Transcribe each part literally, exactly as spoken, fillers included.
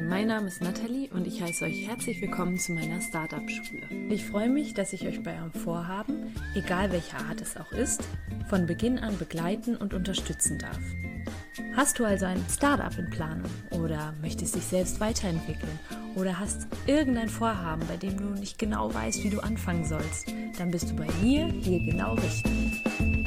mein Name ist Nathalie und ich heiße euch herzlich willkommen zu meiner Startup-Schule. Ich freue mich, dass ich euch bei eurem Vorhaben, egal welcher Art es auch ist, von Beginn an begleiten und unterstützen darf. Hast du also ein Startup in Planung oder möchtest dich selbst weiterentwickeln oder hast irgendein Vorhaben, bei dem du nicht genau weißt, wie du anfangen sollst, dann bist du bei mir hier genau richtig.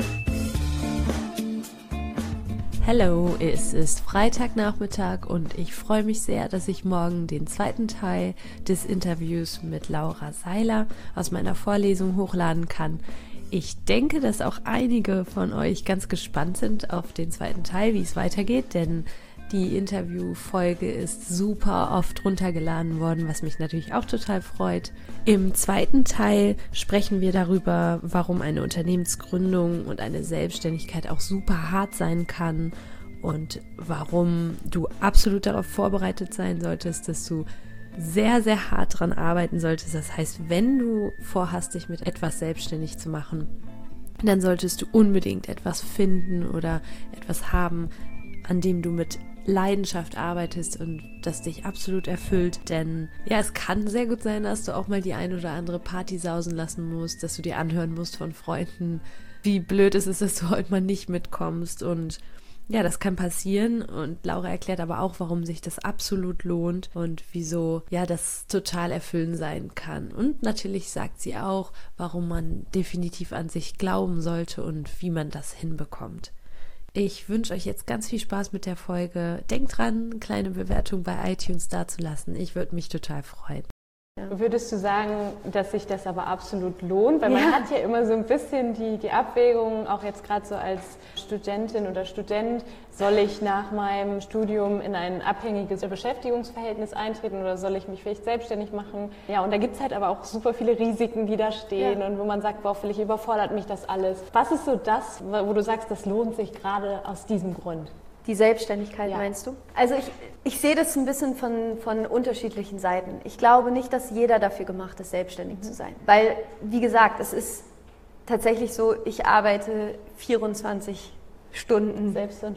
Hallo, es ist Freitagnachmittag und ich freue mich sehr, dass ich morgen den zweiten Teil des Interviews mit Laura Seiler aus meiner Vorlesung hochladen kann. Ich denke, dass auch einige von euch ganz gespannt sind auf den zweiten Teil, wie es weitergeht, denn die Interviewfolge ist super oft runtergeladen worden, was mich natürlich auch total freut. Im zweiten Teil sprechen wir darüber, warum eine Unternehmensgründung und eine Selbstständigkeit auch super hart sein kann und warum du absolut darauf vorbereitet sein solltest, dass du sehr, sehr hart dran arbeiten solltest. Das heißt, wenn du vorhast, dich mit etwas selbstständig zu machen, dann solltest du unbedingt etwas finden oder etwas haben, an dem du mit Leidenschaft arbeitest und das dich absolut erfüllt, denn ja, es kann sehr gut sein, dass du auch mal die ein oder andere Party sausen lassen musst, dass du dir anhören musst von Freunden, wie blöd es ist, dass du heute mal nicht mitkommst und ja, das kann passieren und Laura erklärt aber auch, warum sich das absolut lohnt und wieso ja das total erfüllend sein kann. Und natürlich sagt sie auch, warum man definitiv an sich glauben sollte und wie man das hinbekommt. Ich wünsche euch jetzt ganz viel Spaß mit der Folge. Denkt dran, eine kleine Bewertung bei iTunes dazulassen. Ich würde mich total freuen. Ja. Würdest du sagen, dass sich das aber absolut lohnt? Weil man ja. hat ja immer so ein bisschen die, die Abwägung, auch jetzt gerade so als Studentin oder Student, soll ich nach meinem Studium in ein abhängiges Beschäftigungsverhältnis eintreten oder soll ich mich vielleicht selbstständig machen? Ja, und da gibt es halt aber auch super viele Risiken, die da stehen ja. und wo man sagt, boah, vielleicht überfordert mich das alles. Was ist so das, wo du sagst, das lohnt sich gerade aus diesem Grund? Die Selbstständigkeit, ja. meinst du? Also ich, ich sehe das ein bisschen von, von unterschiedlichen Seiten. Ich glaube nicht, dass jeder dafür gemacht ist, selbstständig mhm. zu sein. Weil, wie gesagt, es ist tatsächlich so, ich arbeite vierundzwanzig Stunden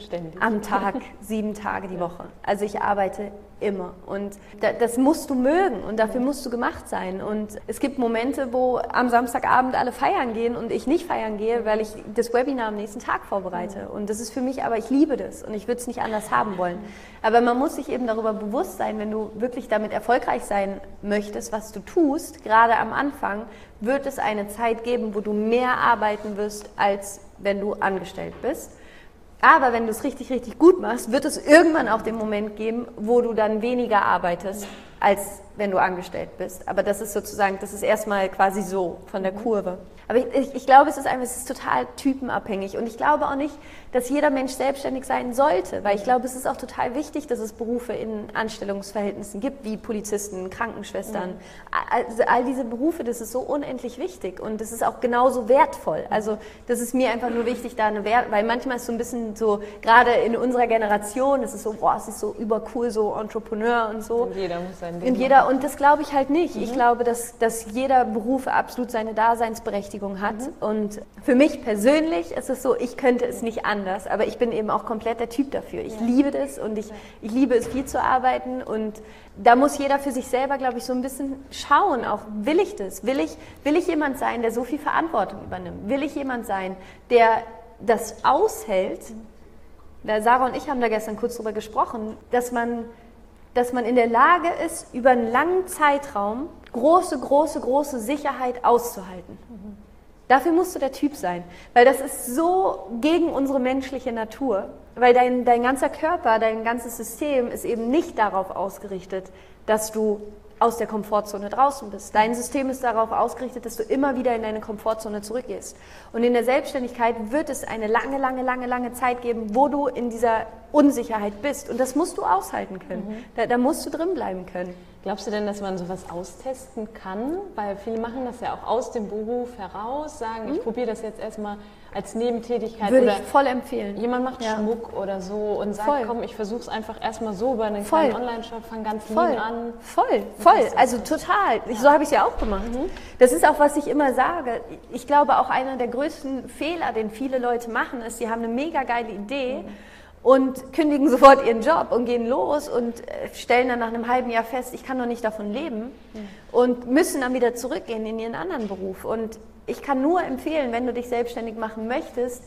am Tag, sieben Tage die Woche. Also ich arbeite immer und da, das musst du mögen und dafür musst du gemacht sein. Und es gibt Momente, wo am Samstagabend alle feiern gehen und ich nicht feiern gehe, weil ich das Webinar am nächsten Tag vorbereite. Und das ist für mich, aber ich liebe das und ich würde es nicht anders haben wollen. Aber man muss sich eben darüber bewusst sein, wenn du wirklich damit erfolgreich sein möchtest, was du tust, gerade am Anfang, wird es eine Zeit geben, wo du mehr arbeiten wirst, als wenn du angestellt bist. Aber wenn du es richtig, richtig gut machst, wird es irgendwann auch den Moment geben, wo du dann weniger arbeitest, als wenn du angestellt bist. Aber das ist sozusagen, das ist erstmal quasi so von der Kurve. Aber ich, ich, ich glaube, es ist einfach, es ist total typenabhängig. Und ich glaube auch nicht, dass jeder Mensch selbstständig sein sollte. Weil ich glaube, es ist auch total wichtig, dass es Berufe in Anstellungsverhältnissen gibt, wie Polizisten, Krankenschwestern. Mhm. Also all diese Berufe, das ist so unendlich wichtig. Und das ist auch genauso wertvoll. Also das ist mir einfach nur wichtig, da eine Wert, weil manchmal ist so ein bisschen so, gerade in unserer Generation, es ist so, boah, es ist so übercool, so Entrepreneur und so. Und jeder muss sein Ding Und jeder, und das glaube ich halt nicht. Mhm. Ich glaube, dass, dass jeder Beruf absolut seine Daseinsberechtigung hat. Mhm. Und für mich persönlich ist es so, ich könnte es nicht anders, aber ich bin eben auch komplett der Typ dafür. Ich ja. liebe das und ich, ich liebe es, viel zu arbeiten und da muss jeder für sich selber, glaube ich, so ein bisschen schauen, auch will ich das? Will ich, will ich jemand sein, der so viel Verantwortung übernimmt? Will ich jemand sein, der das aushält? Da Sarah und ich haben da gestern kurz drüber gesprochen, dass man dass man in der Lage ist, über einen langen Zeitraum große, große, große Sicherheit auszuhalten. Mhm. Dafür musst du der Typ sein, weil das ist so gegen unsere menschliche Natur, weil dein, dein ganzer Körper, dein ganzes System ist eben nicht darauf ausgerichtet, dass du aus der Komfortzone draußen bist. Dein System ist darauf ausgerichtet, dass du immer wieder in deine Komfortzone zurückgehst. Und in der Selbstständigkeit wird es eine lange, lange, lange, lange Zeit geben, wo du in dieser Unsicherheit bist. Und das musst du aushalten können. Mhm. Da, da musst du drin bleiben können. Glaubst du denn, dass man sowas austesten kann? Weil viele machen das ja auch aus dem Beruf heraus, sagen, mhm. ich probiere das jetzt erstmal als Nebentätigkeit. Würde oder ich voll empfehlen. Jemand macht ja. Schmuck oder so und sagt, voll. komm, ich versuche es einfach erstmal so über einen voll. kleinen Online-Shop, fang ganz voll. lieb an. Voll, voll, also total. Ja. So habe ich es ja auch gemacht. Mhm. Das ist auch, was ich immer sage. Ich glaube, auch einer der größten Fehler, den viele Leute machen, ist, sie haben eine mega geile Idee. Mhm. und kündigen sofort ihren Job und gehen los und stellen dann nach einem halben Jahr fest, ich kann doch nicht davon leben und müssen dann wieder zurückgehen in ihren anderen Beruf. Und ich kann nur empfehlen, wenn du dich selbstständig machen möchtest,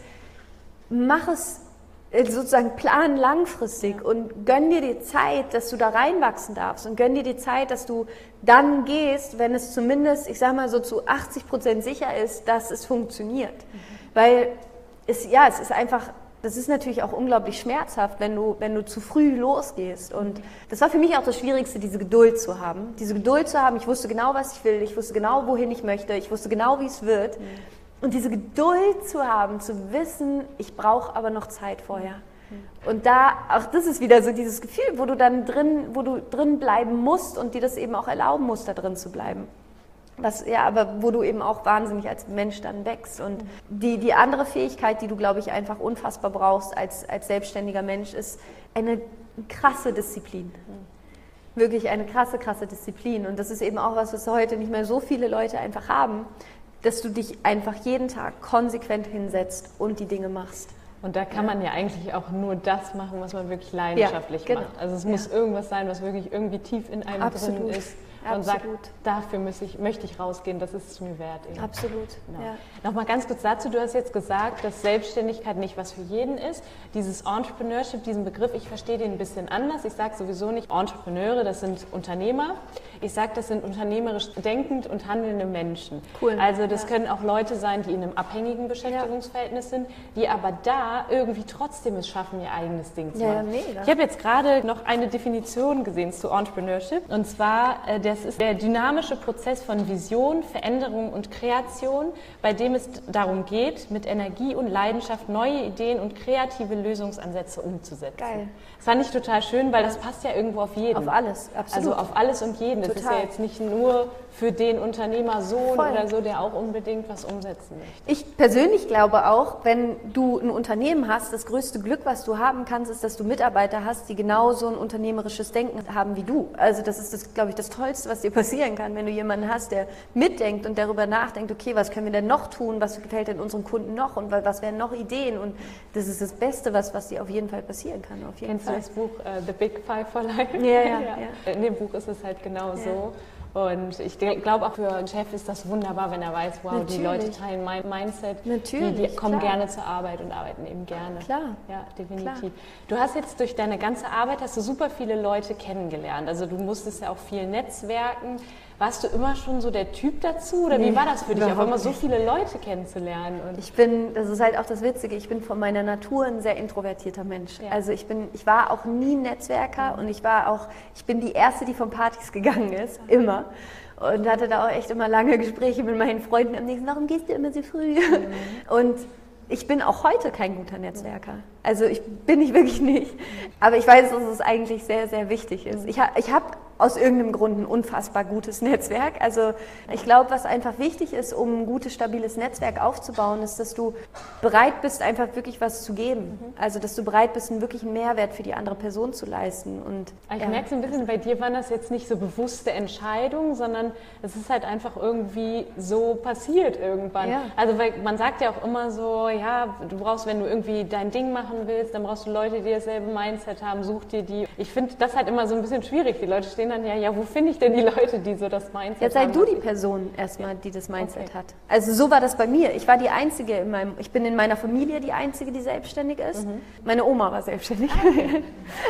mach es sozusagen, plan langfristig und gönn dir die Zeit, dass du da reinwachsen darfst und gönn dir die Zeit, dass du dann gehst, wenn es zumindest, ich sag mal so zu achtzig Prozent sicher ist, dass es funktioniert. Mhm. Weil es, ja, es ist einfach, das ist natürlich auch unglaublich schmerzhaft, wenn du, wenn du zu früh losgehst. Und das war für mich auch das Schwierigste, diese Geduld zu haben. Diese Geduld zu haben, ich wusste genau, was ich will, ich wusste genau, wohin ich möchte, ich wusste genau, wie es wird. Mhm. Und diese Geduld zu haben, zu wissen, ich brauche aber noch Zeit vorher. Mhm. Und da, auch das ist wieder so dieses Gefühl, wo du dann drin, wo du drin bleiben musst und dir das eben auch erlauben musst, da drin zu bleiben. Was, ja, aber wo du eben auch wahnsinnig als Mensch dann wächst. Und die, die andere Fähigkeit, die du, glaube ich, einfach unfassbar brauchst als, als selbstständiger Mensch, ist eine krasse Disziplin. Wirklich eine krasse, krasse Disziplin. Und das ist eben auch was, was heute nicht mehr so viele Leute einfach haben, dass du dich einfach jeden Tag konsequent hinsetzt und die Dinge machst. Und da kann ja. man ja eigentlich auch nur das machen, was man wirklich leidenschaftlich ja, genau. macht. Also es muss ja. irgendwas sein, was wirklich irgendwie tief in einem Absolut. drin ist. Und sagt, dafür muss ich, möchte ich rausgehen, das ist es mir wert. Eben. Absolut. Genau. Ja. Nochmal ganz kurz dazu, du hast jetzt gesagt, dass Selbstständigkeit nicht was für jeden ist. Dieses Entrepreneurship, diesen Begriff, ich verstehe den ein bisschen anders. Ich sage sowieso nicht Entrepreneure, das sind Unternehmer. Ich sage, das sind unternehmerisch denkend und handelnde Menschen. Cool. Also das ja. können auch Leute sein, die in einem abhängigen Beschäftigungsverhältnis ja. sind, die aber da irgendwie trotzdem es schaffen, ihr eigenes Ding zu ja, machen. Mega. Ich habe jetzt gerade noch eine Definition gesehen zu Entrepreneurship, und zwar äh, das ist der dynamische Prozess von Vision, Veränderung und Kreation, bei dem es darum geht, mit Energie und Leidenschaft neue Ideen und kreative Lösungsansätze umzusetzen. Geil. Das fand ich total schön, weil das passt ja irgendwo auf jeden. Auf alles, absolut. Also auf alles und jeden. Das Total. ist ja jetzt nicht nur für den Unternehmersohn Voll. oder so, der auch unbedingt was umsetzen möchte. Ich persönlich glaube auch, wenn du ein Unternehmen hast, das größte Glück, was du haben kannst, ist, dass du Mitarbeiter hast, die genau so ein unternehmerisches Denken haben wie du. Also das ist, das, glaube ich, das Tollste, was dir passieren kann, wenn du jemanden hast, der mitdenkt und darüber nachdenkt, okay, was können wir denn noch tun, was gefällt denn unseren Kunden noch und was wären noch Ideen, und das ist das Beste, was, was dir auf jeden Fall passieren kann. Auf jeden Kennst Fall. du das Buch uh, The Big Five for Life? Ja, ja, ja. ja. In dem Buch ist es halt genau ja. so. Und ich glaube, auch für einen Chef ist das wunderbar, wenn er weiß, wow, Natürlich. die Leute teilen mein Mindset. Natürlich, die, die kommen klar. gerne zur Arbeit und arbeiten eben gerne. Klar. Ja, definitiv. Klar. Du hast jetzt durch deine ganze Arbeit hast du super viele Leute kennengelernt. Also du musstest ja auch viel netzwerken. Warst du immer schon so der Typ dazu, oder nee, wie war das für dich, auch immer so viele Leute kennenzulernen? Und ich bin, das ist halt auch das Witzige, ich bin von meiner Natur ein sehr introvertierter Mensch. Ja. Also ich bin, ich war auch nie Netzwerker, mhm. und ich war auch, ich bin die Erste, die von Partys gegangen ist, okay. immer. Und hatte da auch echt immer lange Gespräche mit meinen Freunden am nächsten, warum gehst du immer so früh? Mhm. Und ich bin auch heute kein guter Netzwerker. Also ich bin ich wirklich nicht. Aber ich weiß, dass es eigentlich sehr, sehr wichtig ist. Ich, ha, ich habe aus irgendeinem Grund ein unfassbar gutes Netzwerk. Also ich glaube, was einfach wichtig ist, um ein gutes, stabiles Netzwerk aufzubauen, ist, dass du bereit bist, einfach wirklich was zu geben. Also dass du bereit bist, einen wirklichen Mehrwert für die andere Person zu leisten. Und, ich ja. merke so ein bisschen, bei dir waren das jetzt nicht so bewusste Entscheidungen, sondern es ist halt einfach irgendwie so passiert irgendwann. Ja. Also weil man sagt ja auch immer so, ja, du brauchst, wenn du irgendwie dein Ding machen willst, dann brauchst du Leute, die dasselbe Mindset haben, such dir die. Ich finde das halt immer so ein bisschen schwierig. Die Leute stehen dann ja, ja, wo finde ich denn die Leute, die so das Mindset Jetzt sei haben? du die Person erstmal, die das Mindset Okay. hat. Also so war das bei mir. Ich war die Einzige in meinem, ich bin in meiner Familie die Einzige, die selbstständig ist. Mhm. Meine Oma war selbstständig. Okay.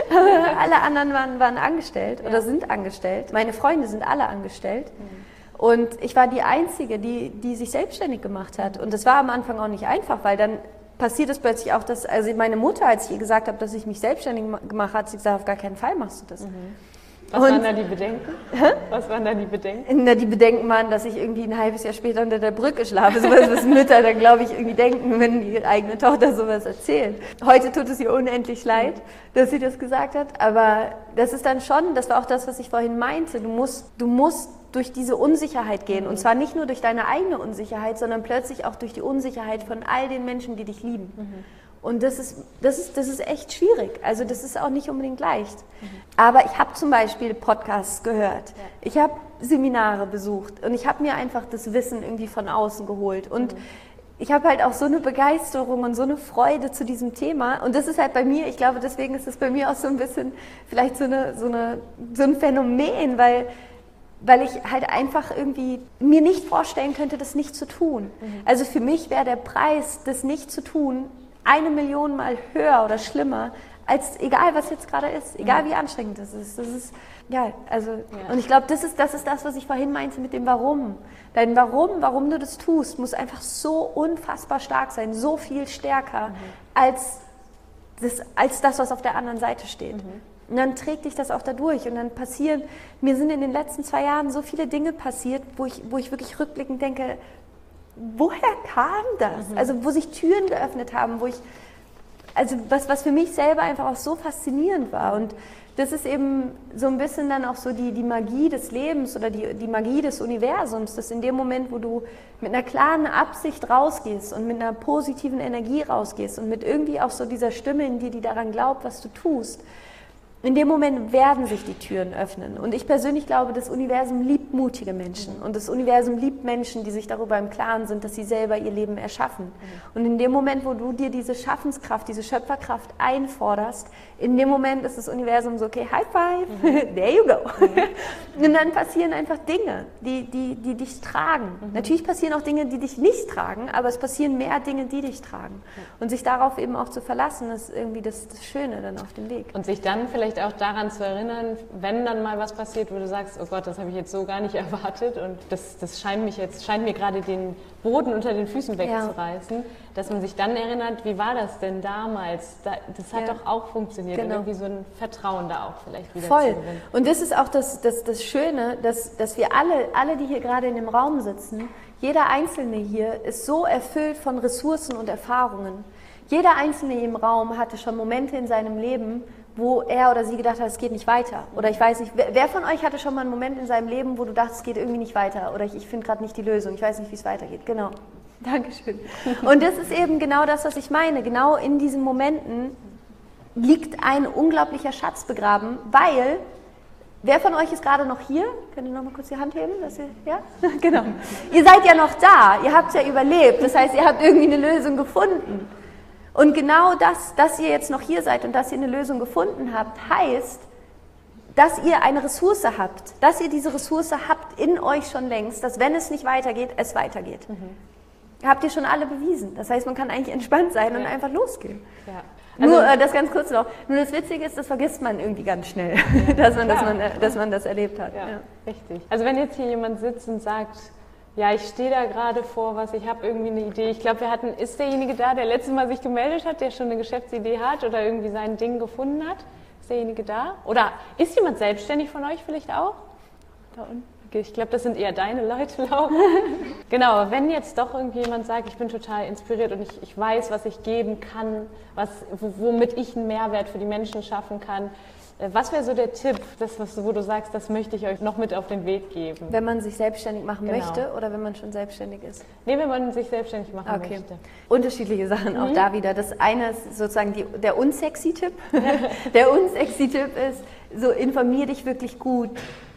Alle anderen waren, waren angestellt ja. oder sind angestellt. Meine Freunde sind alle angestellt. Mhm. Und ich war die Einzige, die, die sich selbstständig gemacht hat. Und das war am Anfang auch nicht einfach, weil dann passiert es plötzlich auch, dass, also meine Mutter, als ich ihr gesagt habe, dass ich mich selbstständig gemacht habe, hat sie gesagt, auf gar keinen Fall machst du das. Mhm. Was und, waren da die Bedenken? Hä? Was waren da die Bedenken? Na, die Bedenken waren, dass ich irgendwie ein halbes Jahr später unter der Brücke schlafe. So was, was Mütter dann, glaube ich, irgendwie denken, wenn ihre eigene Tochter sowas erzählt. Heute tut es ihr unendlich leid, dass sie das gesagt hat. Aber das ist dann schon, das war auch das, was ich vorhin meinte. Du musst, du musst durch diese Unsicherheit gehen. Und zwar nicht nur durch deine eigene Unsicherheit, sondern plötzlich auch durch die Unsicherheit von all den Menschen, die dich lieben. Mhm. Und das ist, das, ist, das ist echt schwierig. Also das ist auch nicht unbedingt leicht. Mhm. Aber ich habe zum Beispiel Podcasts gehört. Ja. Ich habe Seminare besucht und ich habe mir einfach das Wissen irgendwie von außen geholt. Und mhm. ich habe halt auch so eine Begeisterung und so eine Freude zu diesem Thema. Und das ist halt bei mir, ich glaube, deswegen ist es bei mir auch so ein bisschen vielleicht so, eine, so, eine, so ein Phänomen, weil, weil ich halt einfach irgendwie mir nicht vorstellen könnte, das nicht zu tun. Mhm. Also für mich wäre der Preis, das nicht zu tun, eine Million Mal höher oder schlimmer, als egal, was jetzt gerade ist, egal wie anstrengend das ist. Das ist ja, also, ja. Und ich glaube, das ist, das ist das, was ich vorhin meinte mit dem Warum. Dein Warum, warum du das tust, muss einfach so unfassbar stark sein, so viel stärker mhm. als, das, als das, was auf der anderen Seite steht. Mhm. Und dann trägt dich das auch da durch und dann passieren, mir sind in den letzten zwei Jahren so viele Dinge passiert, wo ich, wo ich wirklich rückblickend denke, woher kam das? Mhm. Also wo sich Türen geöffnet haben, wo ich, also was, was für mich selber einfach auch so faszinierend war. Und das ist eben so ein bisschen dann auch so die, die Magie des Lebens oder die, die Magie des Universums, dass in dem Moment, wo du mit einer klaren Absicht rausgehst und mit einer positiven Energie rausgehst und mit irgendwie auch so dieser Stimme in dir, die daran glaubt, was du tust, in dem Moment werden sich die Türen öffnen. Und ich persönlich glaube, das Universum liebt mutige Menschen. Und das Universum liebt Menschen, die sich darüber im Klaren sind, dass sie selber ihr Leben erschaffen. Und in dem Moment, wo du dir diese Schaffenskraft, diese Schöpferkraft einforderst, in dem Moment ist das Universum so, okay, High Five, mhm. there you go. Mhm. Und dann passieren einfach Dinge, die, die, die dich tragen. Mhm. Natürlich passieren auch Dinge, die dich nicht tragen, aber es passieren mehr Dinge, die dich tragen. Mhm. Und sich darauf eben auch zu verlassen, ist irgendwie das, das Schöne dann auf dem Weg. Und sich dann vielleicht auch daran zu erinnern, wenn dann mal was passiert, wo du sagst, oh Gott, das habe ich jetzt so gar nicht erwartet und das, das scheint mich jetzt, scheint mir gerade den Boden unter den Füßen wegzureißen, ja. dass man sich dann erinnert, wie war das denn damals? Das hat ja. doch auch funktioniert. Genau. Und irgendwie so ein Vertrauen da auch vielleicht wieder Voll. zu gewinnen. Und das ist auch das, das, das Schöne, dass, dass wir alle, alle, die hier gerade in dem Raum sitzen, jeder Einzelne hier ist so erfüllt von Ressourcen und Erfahrungen. Jeder Einzelne im Raum hatte schon Momente in seinem Leben, wo er oder sie gedacht hat, es geht nicht weiter. Oder ich weiß nicht, wer, wer von euch hatte schon mal einen Moment in seinem Leben, wo du dachtest, es geht irgendwie nicht weiter? Oder ich, ich finde gerade nicht die Lösung, ich weiß nicht, wie es weitergeht. Genau. Dankeschön. Und das ist eben genau das, was ich meine. Genau in diesen Momenten liegt ein unglaublicher Schatz begraben, weil, wer von euch ist gerade noch hier? Könnt ihr noch mal kurz die Hand heben? Dass ihr, ja? Genau. Ihr seid ja noch da, ihr habt es ja überlebt. Das heißt, ihr habt irgendwie eine Lösung gefunden. Und genau das, dass ihr jetzt noch hier seid und dass ihr eine Lösung gefunden habt, heißt, dass ihr eine Ressource habt, dass ihr diese Ressource habt in euch schon längst, dass wenn es nicht weitergeht, es weitergeht. Mhm. Habt ihr schon alle bewiesen. Das heißt, man kann eigentlich entspannt sein ja. und einfach losgehen. Ja. Also, nur äh, das ganz kurz noch. Nur das Witzige ist, das vergisst man irgendwie ganz schnell, ja. dass, man, dass, man, dass man das erlebt hat. Ja, ja. Richtig. Also wenn jetzt hier jemand sitzt und sagt, ja, ich stehe da gerade vor was, ich habe irgendwie eine Idee. Ich glaube, wir hatten, ist derjenige da, der letztes Mal sich gemeldet hat, der schon eine Geschäftsidee hat oder irgendwie sein Ding gefunden hat? Ist derjenige da? Oder ist jemand selbstständig von euch vielleicht auch? Da unten? Okay, ich glaube, das sind eher deine Leute, Laura. Genau, wenn jetzt doch irgendjemand sagt, ich bin total inspiriert und ich, ich weiß, was ich geben kann, was, womit ich einen Mehrwert für die Menschen schaffen kann, was wäre so der Tipp, das, was, wo du sagst, das möchte ich euch noch mit auf den Weg geben? Wenn man sich selbstständig machen genau. möchte oder wenn man schon selbstständig ist? Nee, wenn man sich selbstständig machen okay. möchte. Unterschiedliche Sachen mhm. auch da wieder. Das eine ist sozusagen die, der unsexy Tipp. Der unsexy Tipp ist, so informier dich wirklich gut.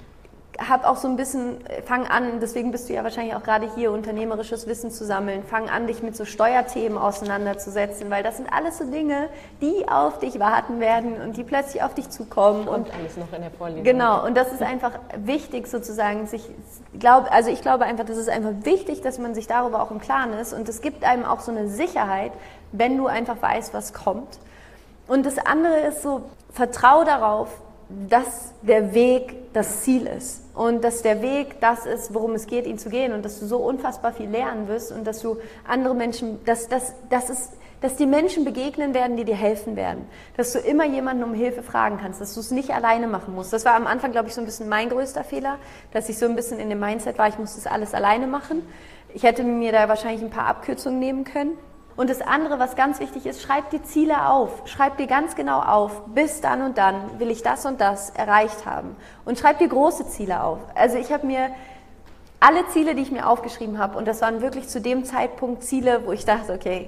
Hab auch so ein bisschen, fang an, deswegen bist du ja wahrscheinlich auch gerade hier, unternehmerisches Wissen zu sammeln. Fang an, dich mit so Steuerthemen auseinanderzusetzen, weil das sind alles so Dinge, die auf dich warten werden und die plötzlich auf dich zukommen. Und, und alles noch in der Vorlesung. Genau, und das ist einfach wichtig sozusagen, sich, glaub, also ich glaube einfach, das ist einfach wichtig, dass man sich darüber auch im Klaren ist und es gibt einem auch so eine Sicherheit, wenn du einfach weißt, was kommt. Und das andere ist so, vertrau darauf, dass der Weg das Ziel ist und dass der Weg das ist, worum es geht, ihn zu gehen und dass du so unfassbar viel lernen wirst und dass du andere Menschen, dass, dass, dass, es, dass die Menschen begegnen werden, die dir helfen werden, dass du immer jemanden um Hilfe fragen kannst, dass du es nicht alleine machen musst. Das war am Anfang, glaube ich, so ein bisschen mein größter Fehler, dass ich so ein bisschen in dem Mindset war, ich muss das alles alleine machen. Ich hätte mir da wahrscheinlich ein paar Abkürzungen nehmen können. Und das andere, was ganz wichtig ist, schreib die Ziele auf. Schreib dir ganz genau auf, bis dann und dann will ich das und das erreicht haben. Und schreib dir große Ziele auf. Also ich habe mir alle Ziele, die ich mir aufgeschrieben habe, und das waren wirklich zu dem Zeitpunkt Ziele, wo ich dachte, okay,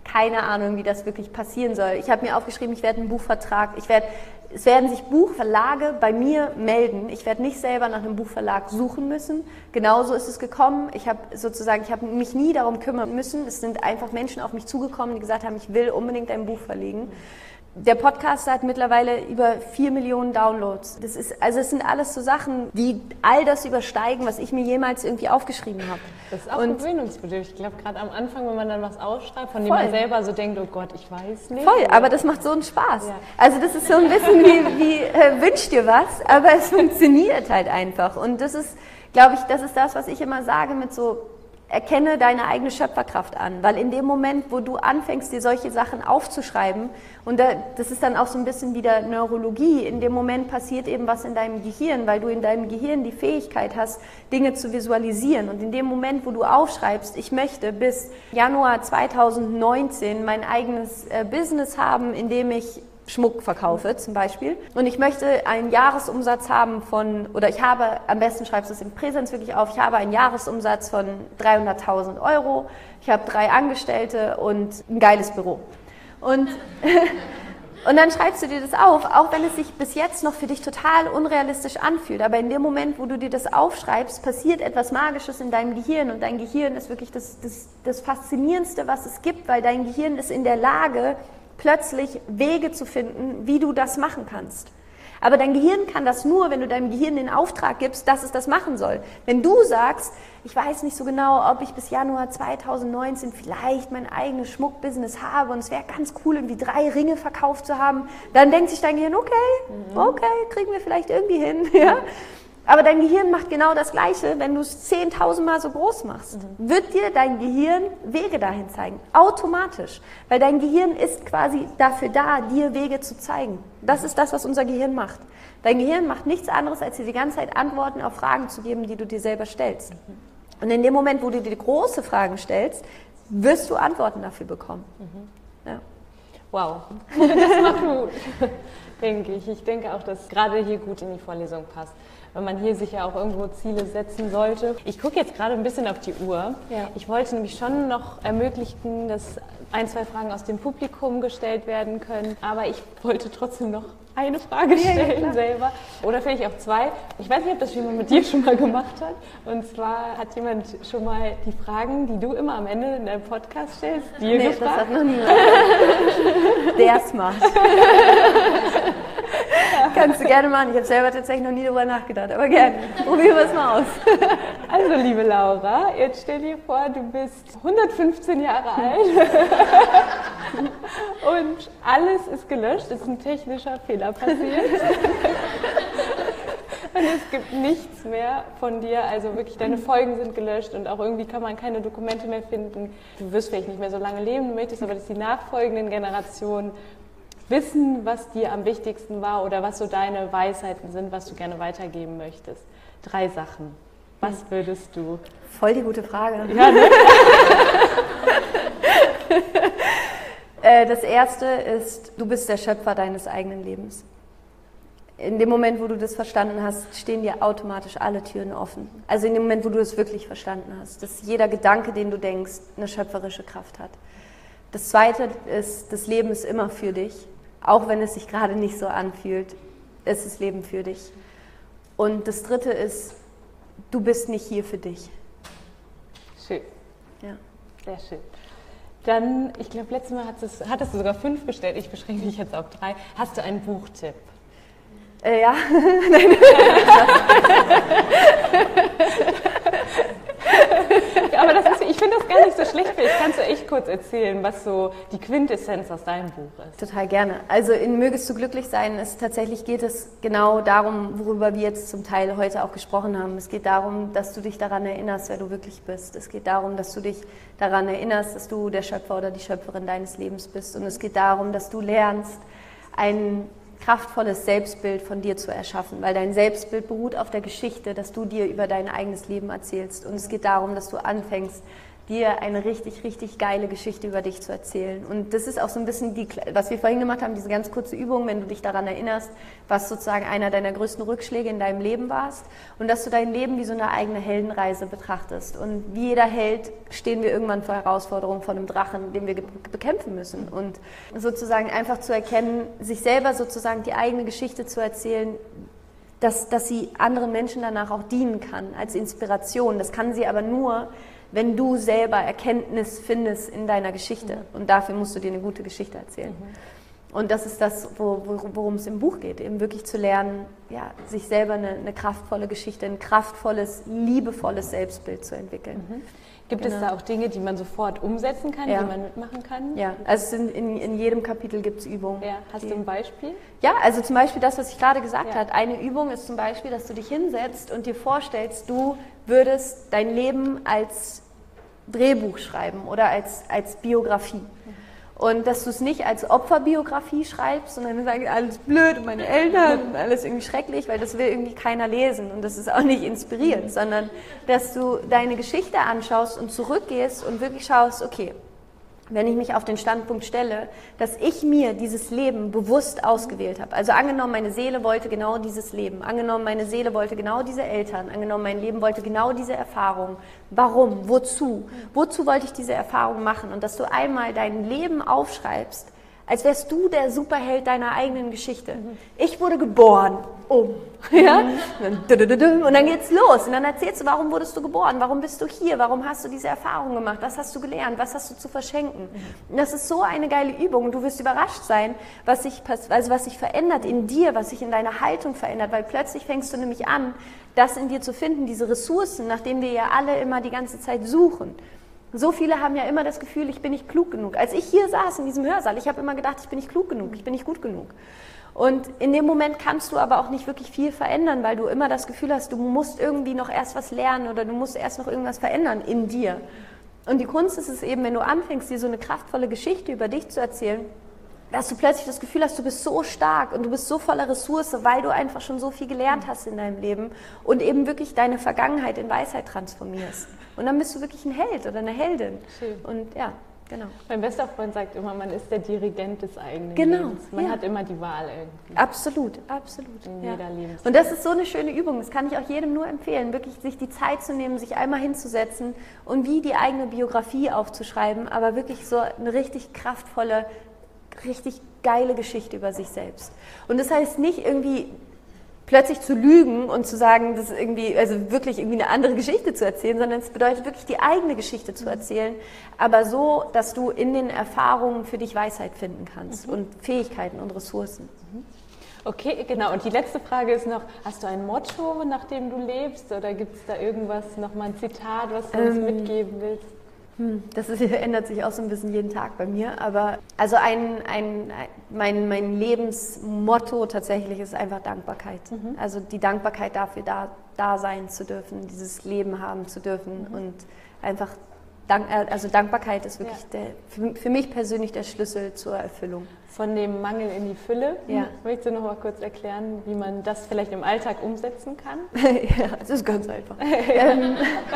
keine Ahnung, wie das wirklich passieren soll. Ich habe mir aufgeschrieben, ich werde einen Buchvertrag, ich werde, es werden sich Buchverlage bei mir melden. Ich werde nicht selber nach einem Buchverlag suchen müssen. Genauso ist es gekommen. Ich habe sozusagen, ich habe mich nie darum kümmern müssen. Es sind einfach Menschen auf mich zugekommen, die gesagt haben, ich will unbedingt ein Buch verlegen. Der Podcast hat mittlerweile über vier Millionen Downloads. Das ist, also es sind alles so Sachen, die all das übersteigen, was ich mir jemals irgendwie aufgeschrieben habe. Das ist auch gewöhnungsbedürftig. Ich glaube, gerade am Anfang, wenn man dann was ausschreibt, von dem man selber so denkt, oh Gott, ich weiß nicht. Voll, aber das macht so einen Spaß. Ja. Also das ist so ein bisschen wie, wie äh, wünsch dir was, aber es funktioniert halt einfach. Und das ist, glaube ich, das ist das, was ich immer sage mit so, erkenne deine eigene Schöpferkraft an, weil in dem Moment, wo du anfängst, dir solche Sachen aufzuschreiben, und da, das ist dann auch so ein bisschen wieder Neurologie, in dem Moment passiert eben was in deinem Gehirn, weil du in deinem Gehirn die Fähigkeit hast, Dinge zu visualisieren. Und in dem Moment, wo du aufschreibst, ich möchte bis Januar zweitausendneunzehn mein eigenes äh, Business haben, in dem ich Schmuck verkaufe zum Beispiel, und ich möchte einen Jahresumsatz haben von, oder ich habe, am besten schreibst du es in Präsenz wirklich auf, ich habe einen Jahresumsatz von dreihunderttausend Euro, ich habe drei Angestellte und ein geiles Büro. Und, und dann schreibst du dir das auf, auch wenn es sich bis jetzt noch für dich total unrealistisch anfühlt, aber in dem Moment, wo du dir das aufschreibst, passiert etwas Magisches in deinem Gehirn, und dein Gehirn ist wirklich das, das, das Faszinierendste, was es gibt, weil dein Gehirn ist in der Lage, plötzlich Wege zu finden, wie du das machen kannst. Aber dein Gehirn kann das nur, wenn du deinem Gehirn den Auftrag gibst, dass es das machen soll. Wenn du sagst, ich weiß nicht so genau, ob ich bis Januar zweitausendneunzehn vielleicht mein eigenes Schmuckbusiness habe und es wäre ganz cool, irgendwie drei Ringe verkauft zu haben, dann denkt sich dein Gehirn, okay, okay, kriegen wir vielleicht irgendwie hin. Ja? Aber dein Gehirn macht genau das Gleiche, wenn du es zehntausendmal so groß machst. Mhm. Wird dir dein Gehirn Wege dahin zeigen, automatisch. Weil dein Gehirn ist quasi dafür da, dir Wege zu zeigen. Das ist das, was unser Gehirn macht. Dein Gehirn macht nichts anderes, als dir die ganze Zeit Antworten auf Fragen zu geben, die du dir selber stellst. Mhm. Und in dem Moment, wo du dir große Fragen stellst, wirst du Antworten dafür bekommen. Mhm. Ja. Wow, das macht gut, denke ich. Ich denke auch, dass gerade hier gut in die Vorlesung passt, weil man hier sich ja auch irgendwo Ziele setzen sollte. Ich gucke jetzt gerade ein bisschen auf die Uhr. Ja. Ich wollte nämlich schon noch ermöglichen, dass ein, zwei Fragen aus dem Publikum gestellt werden können, aber ich wollte trotzdem noch eine Frage stellen ja, selber. Oder vielleicht auch zwei. Ich weiß nicht, ob das jemand mit dir schon mal gemacht hat. Und zwar hat jemand schon mal die Fragen, die du immer am Ende in deinem Podcast stellst, dir nee, gefragt? Das hat noch niemand. Der smart. Kannst du gerne machen. Ich habe selber tatsächlich noch nie darüber nachgedacht, aber gerne. Probieren wir es mal aus. Also, liebe Laura, jetzt stell dir vor, du bist hundertfünfzehn Jahre alt und alles ist gelöscht, es ist ein technischer Fehler passiert. Und es gibt nichts mehr von dir, also wirklich deine Folgen sind gelöscht und auch irgendwie kann man keine Dokumente mehr finden. Du wirst vielleicht nicht mehr so lange leben, du möchtest aber, dass die nachfolgenden Generationen wissen, was dir am wichtigsten war oder was so deine Weisheiten sind, was du gerne weitergeben möchtest. Drei Sachen. Was würdest du? Voll die gute Frage. Ja, ne? Das erste ist, du bist der Schöpfer deines eigenen Lebens. In dem Moment, wo du das verstanden hast, stehen dir automatisch alle Türen offen. Also in dem Moment, wo du das wirklich verstanden hast, dass jeder Gedanke, den du denkst, eine schöpferische Kraft hat. Das zweite ist, das Leben ist immer für dich. Auch wenn es sich gerade nicht so anfühlt, ist das Leben für dich. Und das dritte ist, du bist nicht hier für dich. Schön. Ja. Sehr schön. Dann, ich glaube, letztes Mal hattest, hattest du sogar fünf gestellt, ich beschränke mich jetzt auf drei. Hast du einen Buchtipp? Äh, ja. Nein. Aber das ist, ich finde das gar nicht so schlecht. Vielleicht kannst du echt kurz erzählen, was so die Quintessenz aus deinem Buch ist. Total gerne. Also in Mögest du glücklich sein, ist tatsächlich geht es genau darum, worüber wir jetzt zum Teil heute auch gesprochen haben. Es geht darum, dass du dich daran erinnerst, wer du wirklich bist. Es geht darum, dass du dich daran erinnerst, dass du der Schöpfer oder die Schöpferin deines Lebens bist. Und es geht darum, dass du lernst, ein kraftvolles Selbstbild von dir zu erschaffen, weil dein Selbstbild beruht auf der Geschichte, dass du dir über dein eigenes Leben erzählst. Und es geht darum, dass du anfängst, dir eine richtig, richtig geile Geschichte über dich zu erzählen. Und das ist auch so ein bisschen, die, was wir vorhin gemacht haben, diese ganz kurze Übung, wenn du dich daran erinnerst, was sozusagen einer deiner größten Rückschläge in deinem Leben warst und dass du dein Leben wie so eine eigene Heldenreise betrachtest. Und wie jeder Held stehen wir irgendwann vor Herausforderungen von einem Drachen, den wir bekämpfen müssen. Und sozusagen einfach zu erkennen, sich selber sozusagen die eigene Geschichte zu erzählen, dass, dass sie anderen Menschen danach auch dienen kann, als Inspiration. Das kann sie aber nur, wenn du selber Erkenntnis findest in deiner Geschichte. Und dafür musst du dir eine gute Geschichte erzählen. Mhm. Und das ist das, wo, wo, worum es im Buch geht, eben wirklich zu lernen, ja, sich selber eine, eine kraftvolle Geschichte, ein kraftvolles, liebevolles Selbstbild zu entwickeln. Mhm. Gibt genau. es da auch Dinge, die man sofort umsetzen kann, ja. die man mitmachen kann? Ja, also in, in, in jedem Kapitel gibt es Übungen. Ja. Hast die, du ein Beispiel? Ja, also zum Beispiel das, was ich gerade gesagt ja. habe. Eine Übung ist zum Beispiel, dass du dich hinsetzt und dir vorstellst, du würdest dein Leben als Drehbuch schreiben oder als, als Biografie. Mhm. Und dass du es nicht als Opferbiografie schreibst, sondern du sagst, alles blöd und meine Eltern und alles irgendwie schrecklich, weil das will irgendwie keiner lesen und das ist auch nicht inspirierend, sondern dass du deine Geschichte anschaust und zurückgehst und wirklich schaust, okay, wenn ich mich auf den Standpunkt stelle, dass ich mir dieses Leben bewusst ausgewählt habe. Also angenommen, meine Seele wollte genau dieses Leben. Angenommen, meine Seele wollte genau diese Eltern. Angenommen, mein Leben wollte genau diese Erfahrung. Warum? Wozu? Wozu wollte ich diese Erfahrung machen? Und dass du einmal dein Leben aufschreibst, als wärst du der Superheld deiner eigenen Geschichte. Mhm. Ich wurde geboren, um. Ja? Und dann geht's los. Und dann erzählst du, warum wurdest du geboren? Warum bist du hier? Warum hast du diese Erfahrung gemacht? Was hast du gelernt? Was hast du zu verschenken? Und das ist so eine geile Übung. Und du wirst überrascht sein, was sich, also was sich verändert in dir, was sich in deiner Haltung verändert. Weil plötzlich fängst du nämlich an, das in dir zu finden, diese Ressourcen, nach denen wir ja alle immer die ganze Zeit suchen. So viele haben ja immer das Gefühl, ich bin nicht klug genug. Als ich hier saß in diesem Hörsaal, ich habe immer gedacht, ich bin nicht klug genug, ich bin nicht gut genug. Und in dem Moment kannst du aber auch nicht wirklich viel verändern, weil du immer das Gefühl hast, du musst irgendwie noch erst was lernen oder du musst erst noch irgendwas verändern in dir. Und die Kunst ist es eben, wenn du anfängst, dir so eine kraftvolle Geschichte über dich zu erzählen, dass du plötzlich das Gefühl hast, du bist so stark und du bist so voller Ressource, weil du einfach schon so viel gelernt hast in deinem Leben und eben wirklich deine Vergangenheit in Weisheit transformierst. Und dann bist du wirklich ein Held oder eine Heldin. Schön. Und ja, genau. Mein bester Freund sagt immer, man ist der Dirigent des eigenen genau, Lebens. Man ja. hat immer die Wahl irgendwie. Absolut, absolut. In ja. jeder Lebens- Und das ist so eine schöne Übung, das kann ich auch jedem nur empfehlen, wirklich sich die Zeit zu nehmen, sich einmal hinzusetzen und wie die eigene Biografie aufzuschreiben, aber wirklich so eine richtig kraftvolle, richtig geile Geschichte über sich selbst. Und das heißt nicht irgendwie plötzlich zu lügen und zu sagen, das ist irgendwie, also wirklich irgendwie eine andere Geschichte zu erzählen, sondern es bedeutet wirklich die eigene Geschichte zu erzählen, aber so, dass du in den Erfahrungen für dich Weisheit finden kannst mhm. und Fähigkeiten und Ressourcen. Mhm. Okay, genau. Und die letzte Frage ist noch, hast du ein Motto, nach dem du lebst, oder gibt es da irgendwas, nochmal ein Zitat, was du uns ähm, mitgeben willst? Das ist, ändert sich auch so ein bisschen jeden Tag bei mir, aber also ein, ein, mein, mein Lebensmotto tatsächlich ist einfach Dankbarkeit. Mhm. Also die Dankbarkeit dafür, da, da sein zu dürfen, dieses Leben haben zu dürfen mhm. und einfach, Dank, also Dankbarkeit ist wirklich ja. der, für, für mich persönlich der Schlüssel zur Erfüllung. Von dem Mangel in die Fülle. Ja. Möchtest du noch mal kurz erklären, wie man das vielleicht im Alltag umsetzen kann? Ja, das ist ganz einfach. ähm,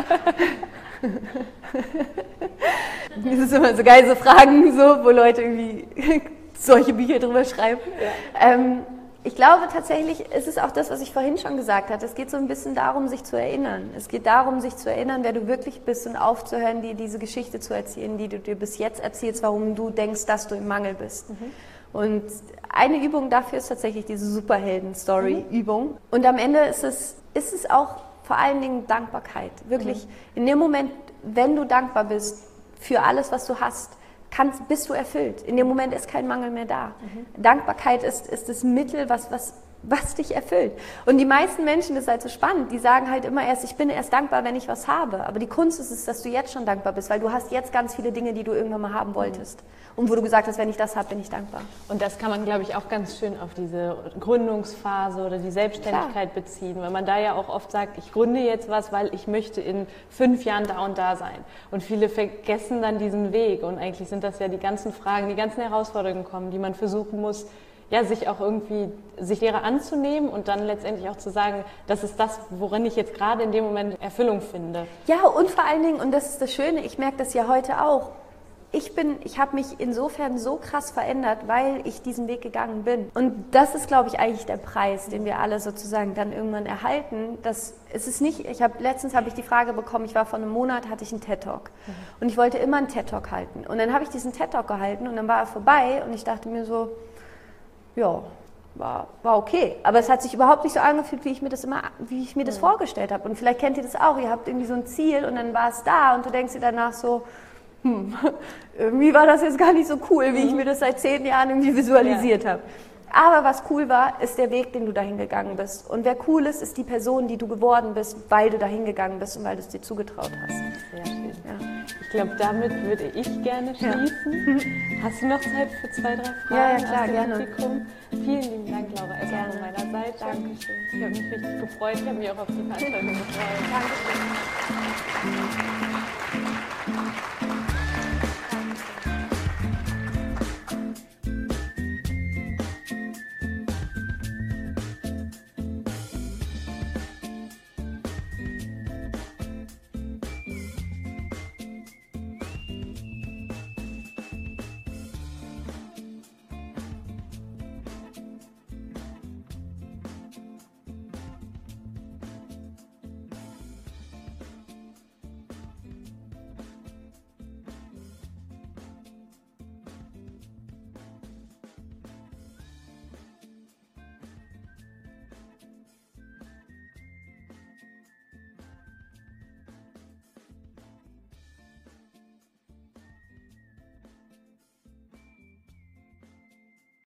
das ist immer so geil, so Fragen, so, wo Leute irgendwie solche Bücher drüber schreiben. Ja. Ähm, ich glaube tatsächlich, es ist auch das, was ich vorhin schon gesagt habe. Es geht so ein bisschen darum, sich zu erinnern. Es geht darum, sich zu erinnern, wer du wirklich bist und aufzuhören, dir diese Geschichte zu erzählen, die du dir bis jetzt erzählst, warum du denkst, dass du im Mangel bist. Mhm. Und eine Übung dafür ist tatsächlich diese Superhelden-Story-Übung. Mhm. Und am Ende ist es, ist es auch vor allen Dingen Dankbarkeit. Wirklich, mhm. in dem Moment, wenn du dankbar bist für alles, was du hast, kannst, bist du erfüllt. In dem Moment ist kein Mangel mehr da. Mhm. Dankbarkeit ist, ist das Mittel, was, was, was dich erfüllt. Und die meisten Menschen, das ist halt so spannend, die sagen halt immer erst, ich bin erst dankbar, wenn ich was habe. Aber die Kunst ist es, dass du jetzt schon dankbar bist, weil du hast jetzt ganz viele Dinge, die du irgendwann mal haben wolltest. Mhm. Und wo du gesagt hast, wenn ich das habe, bin ich dankbar. Und das kann man, glaube ich, auch ganz schön auf diese Gründungsphase oder die Selbstständigkeit Klar. beziehen, weil man da ja auch oft sagt, ich gründe jetzt was, weil ich möchte in fünf Jahren da und da sein. Und viele vergessen dann diesen Weg und eigentlich sind das ja die ganzen Fragen, die ganzen Herausforderungen kommen, die man versuchen muss, ja, sich auch irgendwie, sich derer anzunehmen und dann letztendlich auch zu sagen, das ist das, worin ich jetzt gerade in dem Moment Erfüllung finde. Ja, und vor allen Dingen, und das ist das Schöne, ich merke das ja heute auch, ich bin, ich habe mich insofern so krass verändert, weil ich diesen Weg gegangen bin. Und das ist, glaube ich, eigentlich der Preis, den wir alle sozusagen dann irgendwann erhalten. Das, es ist nicht, ich habe, letztens habe ich die Frage bekommen, ich war vor einem Monat, hatte ich einen TED-Talk. Mhm. Und ich wollte immer einen TED-Talk halten. Und dann habe ich diesen TED-Talk gehalten und dann war er vorbei und ich dachte mir so, ja, war, war okay. Aber es hat sich überhaupt nicht so angefühlt, wie ich mir das immer, wie ich mir das mhm. vorgestellt habe. Und vielleicht kennt ihr das auch, ihr habt irgendwie so ein Ziel und dann war es da und du denkst dir danach so, hm, irgendwie war das jetzt gar nicht so cool, wie ich mir das seit zehn Jahren irgendwie visualisiert ja. habe. Aber was cool war, ist der Weg, den du dahin gegangen bist. Und wer cool ist, ist die Person, die du geworden bist, weil du dahin gegangen bist und weil du es dir zugetraut hast. Sehr schön. Ja. Ich glaube, damit würde ich gerne schließen. Ja. Hast du noch Zeit für zwei, drei Fragen? Ja, ja klar, aus dem gerne. Publikum? Vielen lieben Dank, Laura, erstmal von meiner Seite. Dankeschön. Ich habe mich richtig gefreut. Ich habe mich auch auf die Veranstaltung gefreut. Dankeschön.